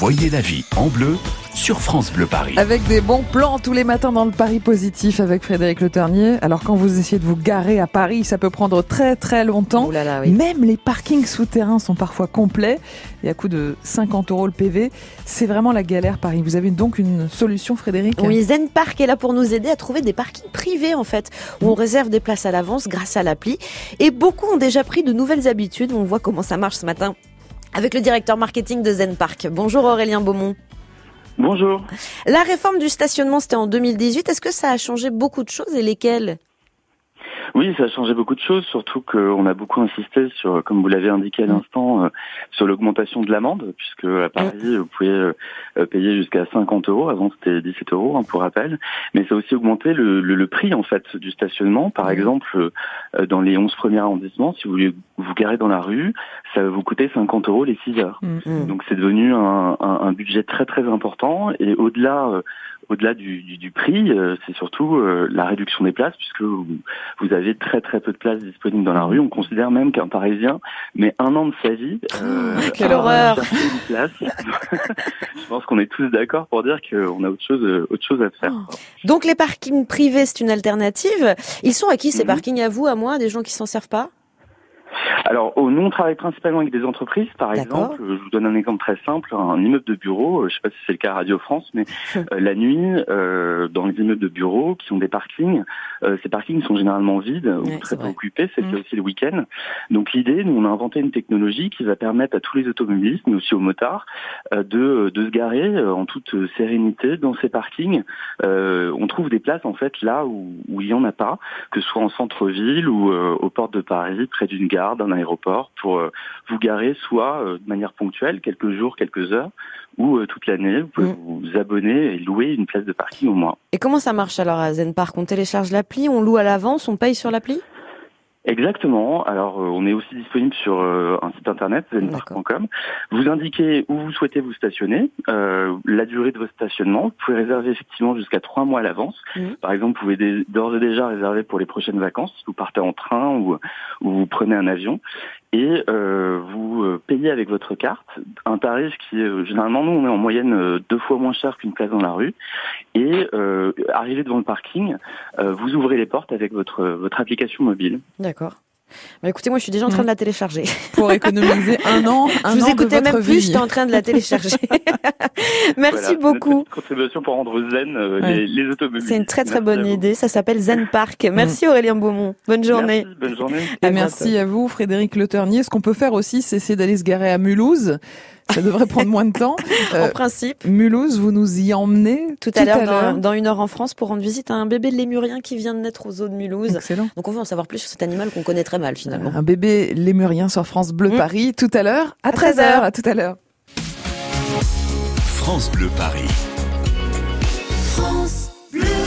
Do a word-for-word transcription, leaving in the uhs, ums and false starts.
Voyez la vie en bleu sur France Bleu Paris. Avec des bons plans tous les matins dans le Paris Positif avec Frédéric Le Ternier. Alors quand vous essayez de vous garer à Paris, ça peut prendre très très longtemps. Ouh là là, oui. Même les parkings souterrains sont parfois complets. Et à coût de cinquante euros le P V, c'est vraiment la galère Paris. Vous avez donc une solution, Frédéric ? Oui, Zen Park est là pour nous aider à trouver des parkings privés en fait, où on réserve des places à l'avance grâce à l'appli. Et beaucoup ont déjà pris de nouvelles habitudes. On voit comment ça marche ce matin avec le directeur marketing de Zen Park. Bonjour Aurélien Beaumont. Bonjour. La réforme du stationnement, c'était en deux mille dix-huit. Est-ce que ça a changé beaucoup de choses et lesquelles ? Oui, ça a changé beaucoup de choses, surtout qu'on a beaucoup insisté sur, comme vous l'avez indiqué à l'instant, euh, sur l'augmentation de l'amende, puisque à Paris, vous pouvez euh, payer jusqu'à cinquante euros. Avant, c'était dix-sept euros, hein, pour rappel. Mais ça a aussi augmenté le, le, le prix, en fait, du stationnement. Par exemple, euh, dans les onze premiers arrondissements, si vous voulez vous garer dans la rue, ça va vous coûter cinquante euros les six heures. Mmh. Donc, c'est devenu un, un, un budget très, très important. Et au-delà... Euh, Au-delà du, du, du prix, euh, c'est surtout euh, la réduction des places, puisque vous, vous avez très très peu de places disponibles dans la rue. On considère même qu'un Parisien met un an de sa vie euh, oh, quelle horreur. À chercher une place. Je pense qu'on est tous d'accord pour dire qu'on a autre chose, autre chose à faire. Oh. Donc les parkings privés, c'est une alternative. Ils sont à qui ces mmh. parkings ? À vous, à moi, à des gens qui s'en servent pas ? Alors, nous, on travaille principalement avec des entreprises. Par D'accord. exemple, je vous donne un exemple très simple, un immeuble de bureau, je ne sais pas si c'est le cas à Radio France, mais euh, la nuit, euh, dans les immeubles de bureau qui ont des parkings, euh, ces parkings sont généralement vides ou ouais, très peu occupés, c'est mmh. aussi le week-end. Donc l'idée, nous, on a inventé une technologie qui va permettre à tous les automobilistes, mais aussi aux motards, euh, de, de se garer euh, en toute sérénité dans ces parkings. Euh, on trouve des places, en fait, là où, où il n'y en a pas, que ce soit en centre-ville ou euh, aux portes de Paris, près d'une gare, d'un aéroport, pour euh, vous garer soit euh, de manière ponctuelle, quelques jours, quelques heures, ou euh, toute l'année. Vous pouvez mmh. vous abonner et louer une place de parking au mois. Et comment ça marche alors à Zen Park ? On télécharge l'appli, on loue à l'avance, on paye sur l'appli ? Exactement. Alors, euh, on est aussi disponible sur euh, un site internet, zen park point com. Vous indiquez où vous souhaitez vous stationner, euh, la durée de votre stationnement. Vous pouvez réserver effectivement jusqu'à trois mois à l'avance. Mmh. Par exemple, vous pouvez dé- d'ores et déjà réserver pour les prochaines vacances, si vous partez en train ou, ou vous prenez un avion. Et euh, vous euh, payez avec votre carte un tarif qui est, euh, généralement, nous, on est en moyenne euh, deux fois moins cher qu'une place dans la rue. Et euh, arrivé devant le parking, euh, vous ouvrez les portes avec votre, votre application mobile. D'accord. Bah écoutez, moi je suis déjà en train mmh. de la télécharger. Pour économiser un an, un je vous an écoutais de votre même vie. plus, j'étais en train de la télécharger. Merci voilà, beaucoup. Contribution pour rendre zen euh, ouais. les, les automobiles. C'est une très très bonne idée, ça s'appelle Zen Park. Merci mmh. Aurélien Beaumont, bonne journée. Merci, bonne journée. Et Et merci à vous Frédéric Le Ternier. Ce qu'on peut faire aussi, c'est essayer d'aller se garer à Mulhouse. Ça devrait prendre moins de temps. Euh, en principe. Mulhouse, vous nous y emmenez tout, tout à l'heure, à l'heure. Dans, dans une heure en France, pour rendre visite à un bébé lémurien qui vient de naître aux eaux de Mulhouse. Excellent. Donc on veut en savoir plus sur cet animal qu'on connaît très mal finalement. Un bébé lémurien sur France Bleu mmh. Paris, tout à l'heure, à, à treize heures. À tout à l'heure. France Bleu Paris. France Bleu.